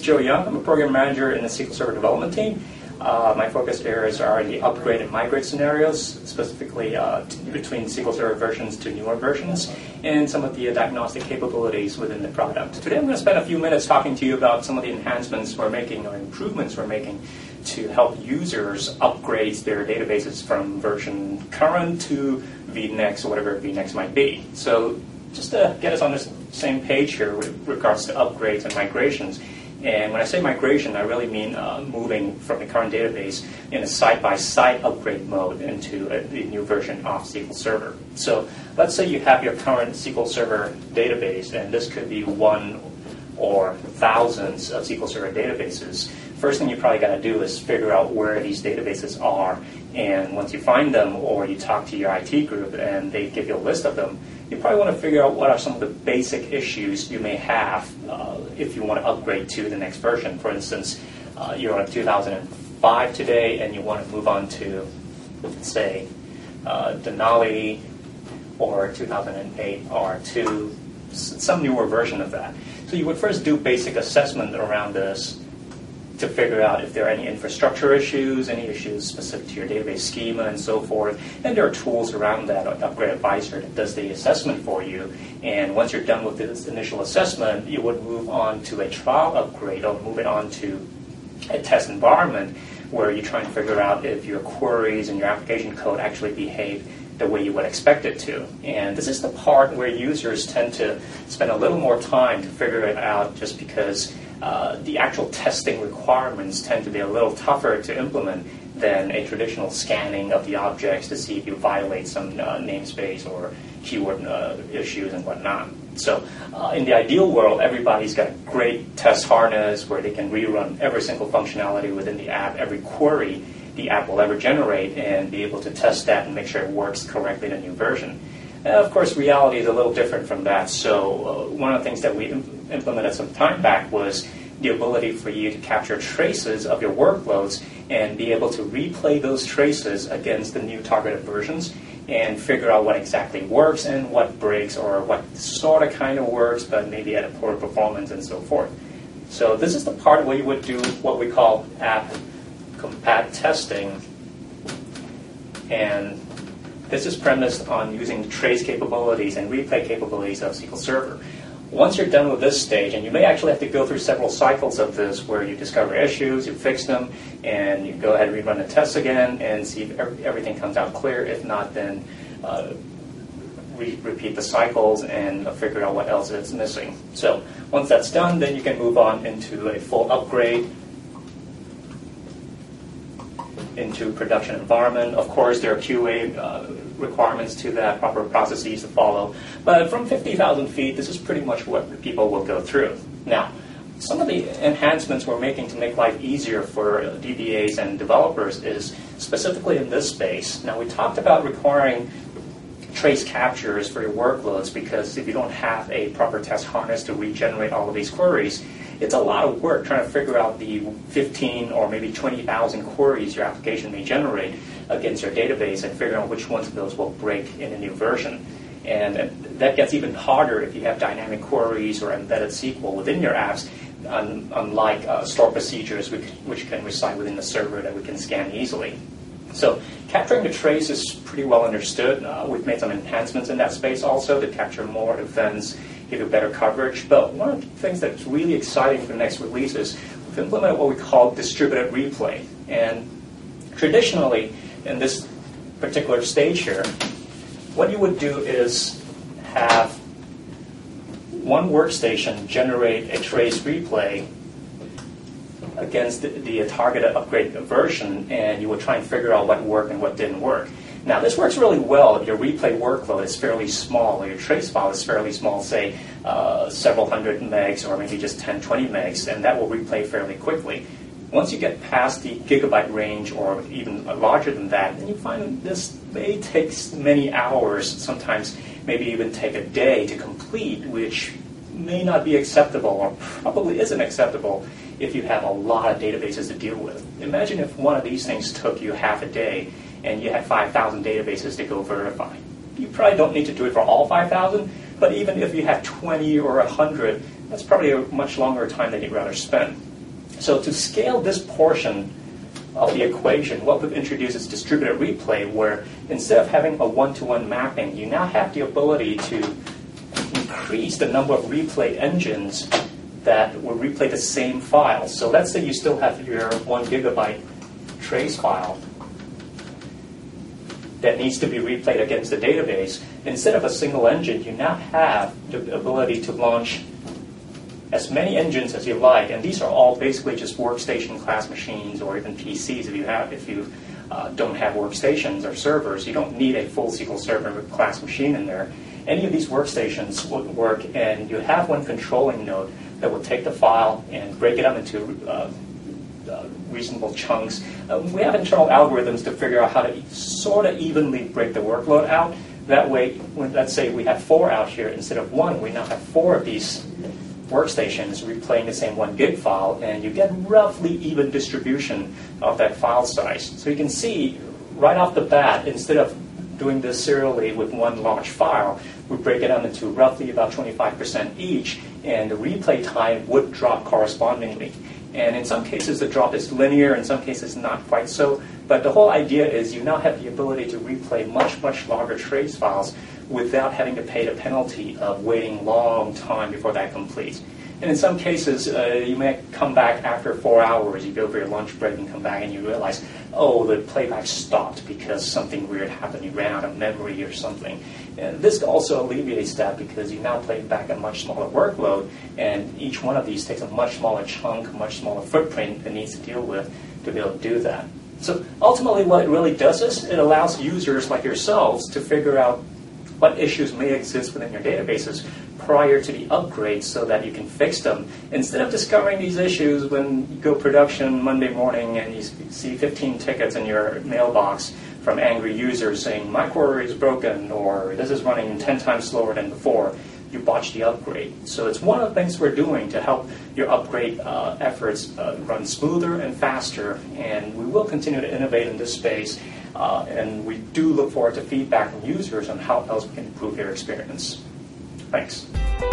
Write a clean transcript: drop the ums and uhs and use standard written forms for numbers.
Joe Young. I'm a program manager in the SQL Server development team. My focus areas are in the upgrade and migrate scenarios, specifically between SQL Server versions to newer versions, and some of the diagnostic capabilities within the product. Today I'm going to spend a few minutes talking to you about some of the enhancements we're making or improvements we're making to help users upgrade their databases from version current to vNext or whatever vNext might be. So just to get us on the same page here with regards to upgrades and migrations. And when I say migration, I really mean moving from the current database in a side-by-side upgrade mode into the new version of SQL Server. So let's say you have your current SQL Server database, and this could be one or thousands of SQL Server databases. First thing you probably got to do is figure out where these databases are. And once you find them, or you talk to your IT group and they give you a list of them, you probably want to figure out what are some of the basic issues you may have if you want to upgrade to the next version. For instance, you're on 2005 today and you want to move on to, say, Denali or 2008 R2, some newer version of that. So you would first do basic assessment around this to figure out if there are any infrastructure issues, any issues specific to your database schema and so forth. And there are tools around that, Upgrade Advisor, that does the assessment for you. And once you're done with this initial assessment, you would move on to a trial upgrade or move it on to a test environment where you try and figure out if your queries and your application code actually behave the way you would expect it to. And this is the part where users tend to spend a little more time to figure it out, just because the actual testing requirements tend to be a little tougher to implement than a traditional scanning of the objects to see if you violate some namespace or keyword issues and whatnot. So in the ideal world, everybody's got a great test harness where they can rerun every single functionality within the app, every query the app will ever generate, and be able to test that and make sure it works correctly in a new version. Of course, reality is a little different from that. So one of the things that we implemented some time back was the ability for you to capture traces of your workloads and be able to replay those traces against the new targeted versions and figure out what exactly works and what breaks, or what sort of kind of works but maybe at a poor performance and so forth. So this is the part where you would do what we call app compat testing, and this is premised on using the trace capabilities and replay capabilities of SQL Server. Once you're done with this stage, and you may actually have to go through several cycles of this where you discover issues, you fix them, and you go ahead and rerun the tests again and see if everything comes out clear. If not, then repeat the cycles and figure out what else is missing. So once that's done, then you can move on into a full upgrade into production environment. Of course, there are QA requirements to that, proper processes to follow. But from 50,000 feet, this is pretty much what people will go through. Now, some of the enhancements we're making to make life easier for DBAs and developers is specifically in this space. Now, we talked about requiring trace captures for your workloads, because if you don't have a proper test harness to regenerate all of these queries, it's a lot of work trying to figure out the 15 or maybe 20,000 queries your application may generate against your database and figuring out which ones of those will break in a new version. And that gets even harder if you have dynamic queries or embedded SQL within your apps, unlike stored procedures which can reside within the server that we can scan easily. So capturing the trace is pretty well understood. We've made some enhancements in that space also to capture more events, give you better coverage. But one of the things that's really exciting for the next release is we've implemented what we call distributed replay. And traditionally, in this particular stage here, what you would do is have one workstation generate a trace replay against the targeted upgrade version, and you would try and figure out what worked and what didn't work. Now, this works really well if your replay workload is fairly small, or your trace file is fairly small, say several hundred megs or maybe just 10, 20 megs, and that will replay fairly quickly. Once you get past the gigabyte range or even larger than that, then you find this may take many hours, sometimes maybe even take a day to complete, which may not be acceptable or probably isn't acceptable if you have a lot of databases to deal with. Imagine if one of these things took you half a day and you had 5,000 databases to go verify. You probably don't need to do it for all 5,000, but even if you had 20 or 100, that's probably a much longer time than you'd rather spend. So to scale this portion of the equation, what we've introduced is distributed replay, where instead of having a one-to-one mapping, you now have the ability to increase the number of replay engines that will replay the same file. So let's say you still have your 1 gigabyte trace file that needs to be replayed against the database. Instead of a single engine, you now have the ability to launch as many engines as you like, and these are all basically just workstation class machines or even PCs if you don't have workstations or servers. You don't need a full SQL Server class machine in there. Any of these workstations would work, and you have one controlling node that will take the file and break it up into reasonable chunks. We have internal algorithms to figure out how to sort of evenly break the workload out. That way, let's say we have 4 out here instead of 1, we now have 4 of these workstations replaying the same 1 gig file, and you get roughly even distribution of that file size. So you can see right off the bat, instead of doing this serially with one large file, we break it down into roughly about 25% each, and the replay time would drop correspondingly. And in some cases, the drop is linear, in some cases not quite so. But the whole idea is you now have the ability to replay much, much larger trace files without having to pay the penalty of waiting a long time before that completes. And in some cases, you may come back after 4 hours, you go for your lunch break and come back and you realize, oh, the playback stopped because something weird happened, you ran out of memory or something. And this also alleviates that because you now play back a much smaller workload, and each one of these takes a much smaller chunk, much smaller footprint it needs to deal with to be able to do that. So ultimately what it really does is it allows users like yourselves to figure out what issues may exist within your databases prior to the upgrade so that you can fix them. Instead of discovering these issues when you go production Monday morning and you see 15 tickets in your mailbox from angry users saying, my query is broken, or this is running 10 times slower than before, you botched the upgrade. So it's one of the things we're doing to help your upgrade efforts run smoother and faster, and we will continue to innovate in this space, and we do look forward to feedback from users on how else we can improve their experience. Thanks.